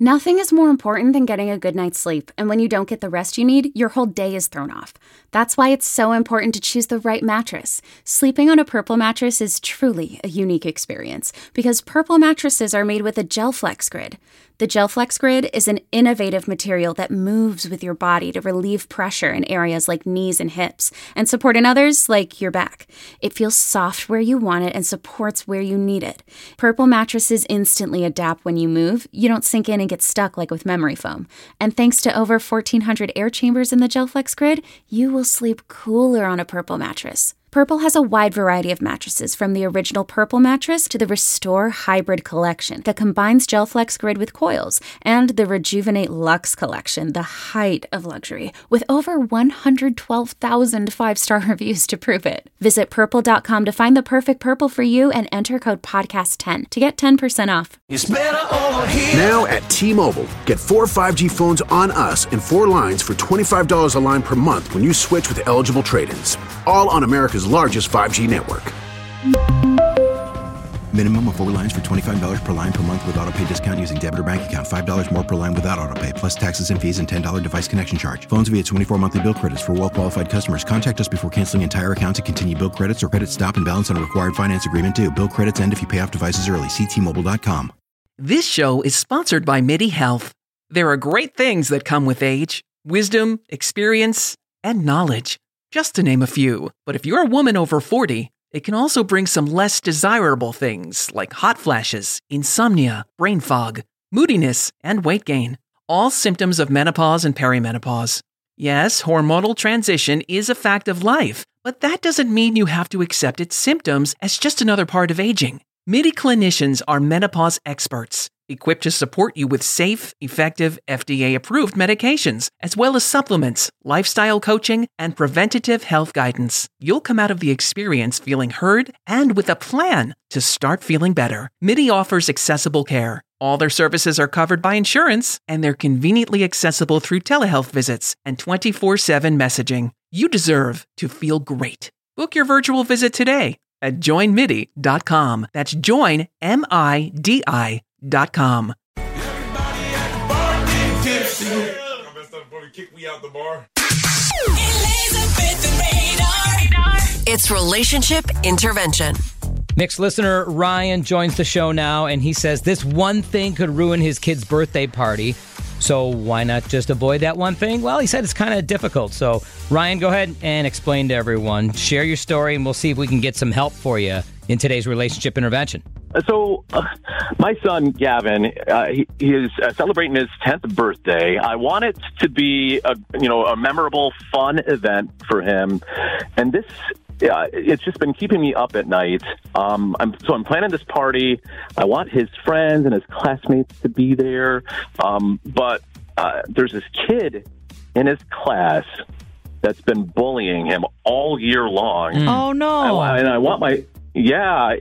Nothing is more important than getting a good night's sleep, and when you don't get the rest you need, your whole day is thrown off. That's why it's so important to choose the right mattress. Sleeping on a Purple mattress is truly a unique experience, because Purple mattresses are made with a GelFlex Grid. The GelFlex Grid is an innovative material that moves with your body to relieve pressure in areas like knees and hips, and support in others like your back. It feels soft where you want it and supports where you need it. Purple mattresses instantly adapt when you move. You don't sink in and get stuck like with memory foam. And thanks to over 1,400 air chambers in the GelFlex Grid, you will sleep cooler on a Purple mattress. Purple has a wide variety of mattresses, from the original Purple mattress to the Restore Hybrid collection that combines GelFlex Grid with coils, and the Rejuvenate Luxe collection, the height of luxury, with over 112,000 five-star reviews to prove it. Visit purple.com to find the perfect Purple for you and enter code podcast10 to get 10% off. It's better over here. Now at T-Mobile, get 4 5G phones on us and 4 lines for $25 a line per month when you switch with eligible trade-ins. All on America's largest 5G network. Minimum of 4 lines for $25 per line per month with autopay discount using debit or bank account. $5 more per line without autopay, plus taxes and fees and $10 device connection charge. Phones via 24 monthly bill credits for well-qualified customers. Contact us before canceling entire account to continue bill credits or credit stop and balance on a required finance agreement due. Bill credits end if you pay off devices early. See T-Mobile.com. This show is sponsored by MIDI Health. There are great things that come with age: wisdom, experience, and knowledge, just to name a few. But if you're a woman over 40, it can also bring some less desirable things like hot flashes, insomnia, brain fog, moodiness, and weight gain. All symptoms of menopause and perimenopause. Yes, hormonal transition is a fact of life, but that doesn't mean you have to accept its symptoms as just another part of aging. MIDI clinicians are menopause experts, equipped to support you with safe, effective, FDA-approved medications, as well as supplements, lifestyle coaching, and preventative health guidance. You'll come out of the experience feeling heard and with a plan to start feeling better. MIDI offers accessible care. All their services are covered by insurance, and they're conveniently accessible through telehealth visits and 24/7 messaging. You deserve to feel great. Book your virtual visit today at joinmidi.com. That's joinmidi.com. Everybody at the bar getting tipsy. I messed up before he kicked me out the bar. Elizabeth and Radar. It's Relationship Intervention. Mixed listener Ryan joins the show now, and he says this one thing could ruin his kid's birthday party. So why not just avoid that one thing? Well, he said it's kind of difficult. So Ryan, go ahead and explain to everyone. Share your story, and we'll see if we can get some help for you in today's relationship intervention. So my son, Gavin, he is celebrating his 10th birthday. I want it to be a memorable, fun event for him. And this, it's just been keeping me up at night. I'm planning this party. I want his friends and his classmates to be there. But there's this kid in his class that's been bullying him all year long. Oh, no. I want my... Yeah,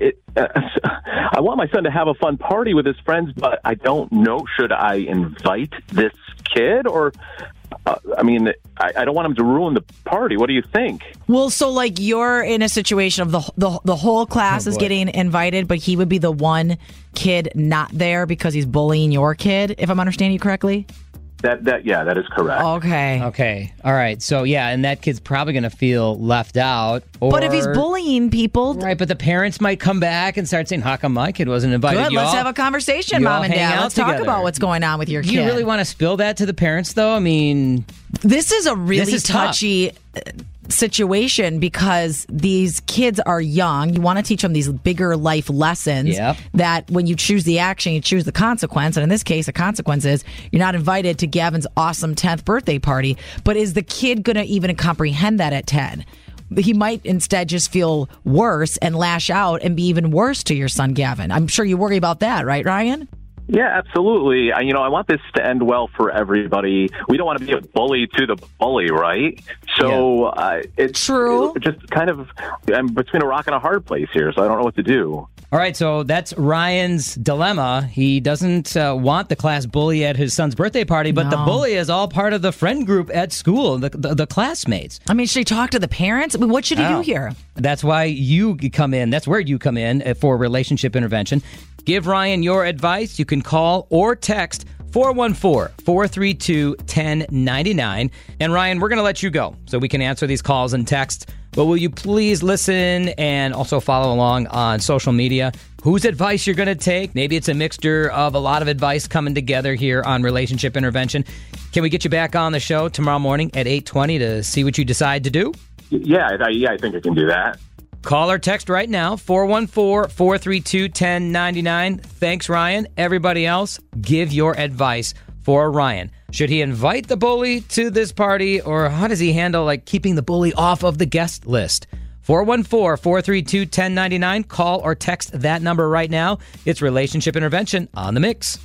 I want my son to have a fun party with his friends, but I don't know, should I invite this kid or... I don't want him to ruin the party. What do you think? Well, so like you're in a situation of the whole class is getting invited, but he would be the one kid not there because he's bullying your kid, if I'm understanding you correctly? That is correct. Okay. All right. So, yeah, and that kid's probably going to feel left out. But if he's bullying people... Right, but the parents might come back and start saying, how come my kid wasn't invited? Good, let's have a conversation, Mom and Dad. Let's talk about what's going on with your kid. Do you really want to spill that to the parents, though? I mean... This is a really touchy... situation because these kids are young. You want to teach them these bigger life lessons that when you choose the action, you choose the consequence. And in this case, the consequence is you're not invited to Gavin's awesome 10th birthday party. But is the kid going to even comprehend that at 10? He might instead just feel worse and lash out and be even worse to your son, Gavin. I'm sure you worry about that, right, Ryan? Yeah, absolutely. I want this to end well for everybody. We don't want to be a bully to the bully, right? So it's true. It's just kind of, I'm between a rock and a hard place here, so I don't know what to do. All right, so that's Ryan's dilemma. He doesn't want the class bully at his son's birthday party, but the bully is all part of the friend group at school, the classmates. I mean, should he talk to the parents? I mean, what should he do here? That's why you come in. That's where you come in for relationship intervention. Give Ryan your advice. You can call or text 414-432-1099. And Ryan, we're going to let you go so we can answer these calls and texts. But will you please listen and also follow along on social media? Whose advice you're going to take? Maybe it's a mixture of a lot of advice coming together here on Relationship Intervention. Can we get you back on the show tomorrow morning at 8:20 to see what you decide to do? Yeah, I think I can do that. Call or text right now, 414-432-1099. Thanks, Ryan. Everybody else, give your advice for Ryan. Should he invite the bully to this party, or how does he handle keeping the bully off of the guest list? 414-432-1099. Call or text that number right now. It's Relationship Intervention on the Mix.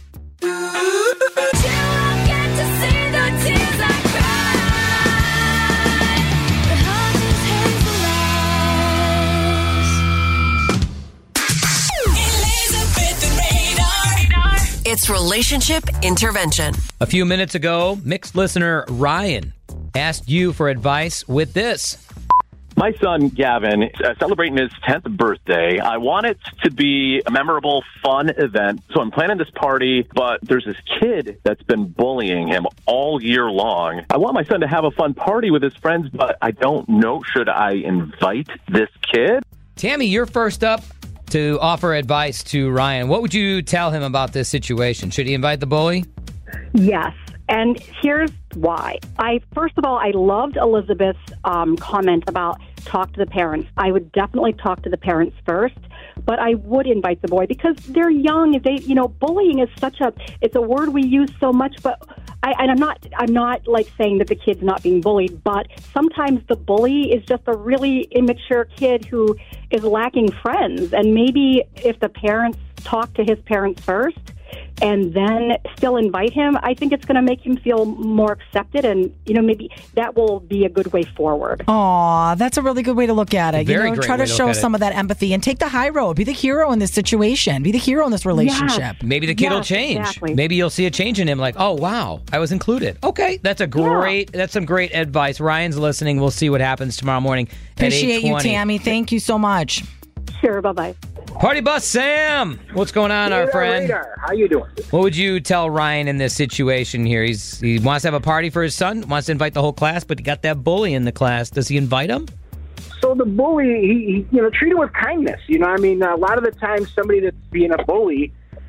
It's Relationship Intervention. A few minutes ago, Mixed listener Ryan asked you for advice with this. My son, Gavin, is celebrating his 10th birthday. I want it to be a memorable, fun event. So I'm planning this party, but there's this kid that's been bullying him all year long. I want my son to have a fun party with his friends, but I don't know, should I invite this kid? Tammy, you're first up to offer advice to Ryan. What would you tell him about this situation? Should he invite the bully? Yes. And here's why. First of all, I loved Elizabeth's comment about talk to the parents. I would definitely talk to the parents first, but I would invite the boy because they're young. Bullying is it's a word we use so much, but I'm not saying that the kid's not being bullied, but sometimes the bully is just a really immature kid who is lacking friends. And maybe if the parents talk to his parents first, and then still invite him, I think it's going to make him feel more accepted, and maybe that will be a good way forward. Aw, that's a really good way to look at it. Very great try to show some of that empathy and take the high road. Be the hero in this situation. Be the hero in this relationship. Yes. Maybe the kid will change. Exactly. Maybe you'll see a change in him. Oh wow, I was included. Okay, that's some great advice. Ryan's listening. We'll see what happens tomorrow morning. Appreciate at 8:20. you, Tammy. Thank you so much. Sure. Bye bye. Party Bus Sam, what's going on, our friend? How you doing? What would you tell Ryan in this situation here? He wants to have a party for his son, wants to invite the whole class, but he got that bully in the class. Does he invite him? So the bully, he treat him with kindness. A lot of the time somebody that's being a bully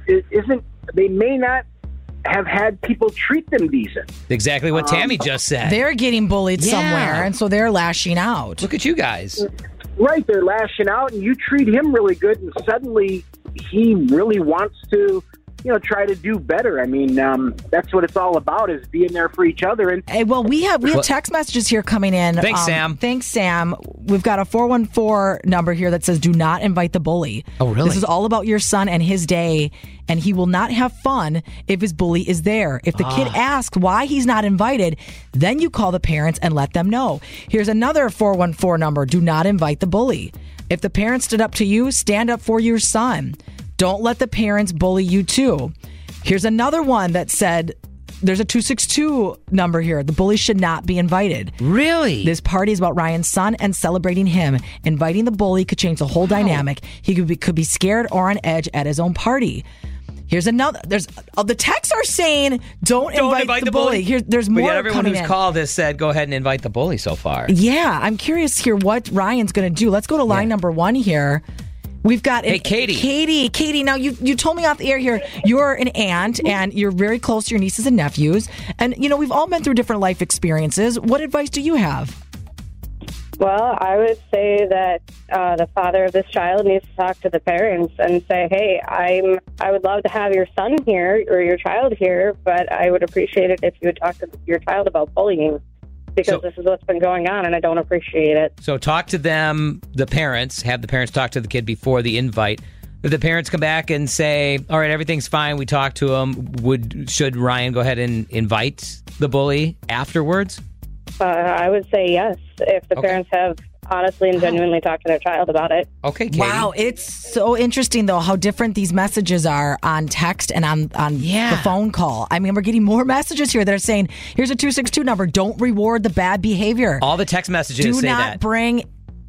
they may not have had people treat them decent. Exactly what Tammy just said. They're getting bullied somewhere, and so they're lashing out. Look at you guys. Right, they're lashing out, and you treat him really good, and suddenly he really wants to, try to do better. That's what it's all about, is being there for each other. And we have text messages here coming in. Thanks, Sam. Thanks, Sam. We've got a 414 number here that says, do not invite the bully. Oh, really? This is all about your son and his day, and he will not have fun if his bully is there. If the kid asks why he's not invited, then you call the parents and let them know. Here's another 414 number. Do not invite the bully. If the parents stood up to you, stand up for your son. Don't let the parents bully you too. Here's another one that said, there's a 262 number here. The bully should not be invited. Really? This party is about Ryan's son and celebrating him. Inviting the bully could change the whole dynamic. He could be scared or on edge at his own party. Here's another. The texts are saying don't invite the bully. There's more. But yet everyone coming who's in. called has said go ahead and invite the bully so far. Yeah, I'm curious here what Ryan's going to do. Let's go to line number 1 here. We've got Katie. Katie, now you told me off the air here you're an aunt and you're very close to your nieces and nephews. And, we've all been through different life experiences. What advice do you have? Well, I would say that the father of this child needs to talk to the parents and say, hey, I would love to have your son here or your child here, but I would appreciate it if you would talk to your child about bullying. Because this is what's been going on, and I don't appreciate it. So talk to them, the parents, have the parents talk to the kid before the invite. If the parents come back and say, all right, everything's fine, we talked to him, should Ryan go ahead and invite the bully afterwards? I would say yes, if the parents have honestly and genuinely talked to their child about it. Okay, Katie. Wow, it's so interesting, though, how different these messages are on text and on the phone call. We're getting more messages here that are saying, here's a 262 number, don't reward the bad behavior. All the text messages say that. Do not bring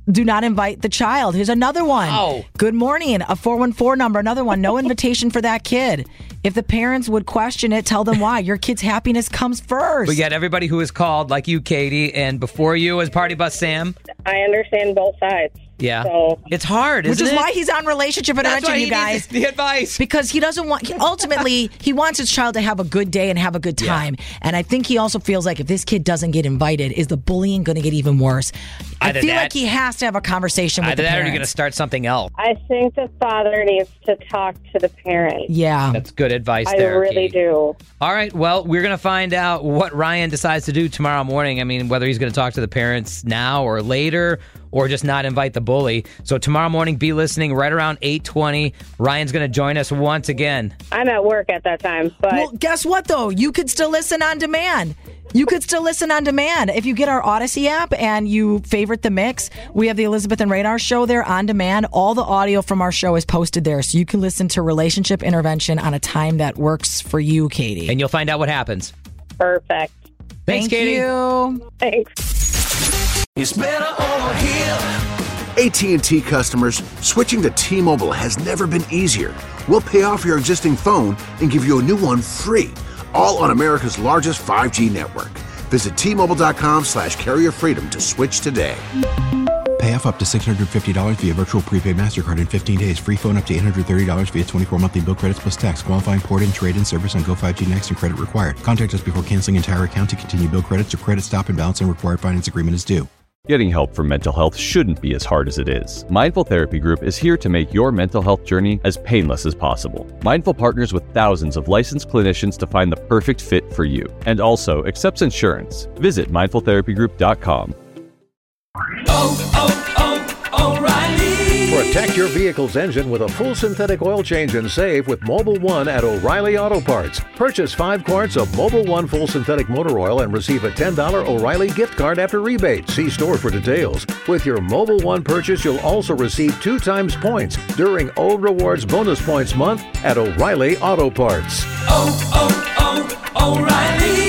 Do not invite the child. Here's another one. Oh. Good morning. A 414 number. Another one. No invitation for that kid. If the parents would question it, tell them why. Your kid's happiness comes first. We got everybody who is called, like you, Katie, and before you was Party Bus Sam. I understand both sides. Yeah. So. It's hard, isn't it? Which is why he's on Relationship Intervention, you guys. Needs the advice. Because he doesn't want, ultimately, he wants his child to have a good day and have a good time. Yeah. And I think he also feels like if this kid doesn't get invited, is the bullying going to get even worse? I feel like he has to have a conversation with the parents. Either that or you're going to start something else. I think the father needs to talk to the parents. Yeah. That's good advice there, I really Katie. do. All right. Well, we're going to find out what Ryan decides to do tomorrow morning. I mean, whether he's going to talk to the parents now or later or just not invite the bully. So tomorrow morning, be listening right around 8:20. Ryan's going to join us once again. I'm at work at that time. But well, guess what, though? You could still listen on demand. You could still listen on demand. If you get our Odyssey app and you favorite The Mix, we have the Elizabeth and Radar show there on demand. All the audio from our show is posted there, so you can listen to Relationship Intervention on a time that works for you, Katie. And you'll find out what happens. Perfect. Thanks, Katie. You. Thanks. It's better over here. AT&T customers, switching to T-Mobile has never been easier. We'll pay off your existing phone and give you a new one free, all on America's largest 5G network. Visit T-Mobile.com/carrier freedom to switch today. Pay off up to $650 via virtual prepaid MasterCard in 15 days. Free phone up to $830 via 24 monthly bill credits plus tax. Qualifying port-in, trade-in service on Go 5G Next and credit required. Contact us before canceling entire account to continue bill credits or credit stop and balance and required finance agreement is due. Getting help for mental health shouldn't be as hard as it is. Mindful Therapy Group is here to make your mental health journey as painless as possible. Mindful partners with thousands of licensed clinicians to find the perfect fit for you and also accepts insurance. Visit mindfultherapygroup.com. O'Reilly. Protect your vehicle's engine with a full synthetic oil change and save with Mobil 1 at O'Reilly Auto Parts. Purchase 5 quarts of Mobil 1 full synthetic motor oil and receive a $10 O'Reilly gift card after rebate. See store for details. With your Mobil 1 purchase, you'll also receive 2 times points during O Rewards Bonus Points Month at O'Reilly Auto Parts. O'Reilly.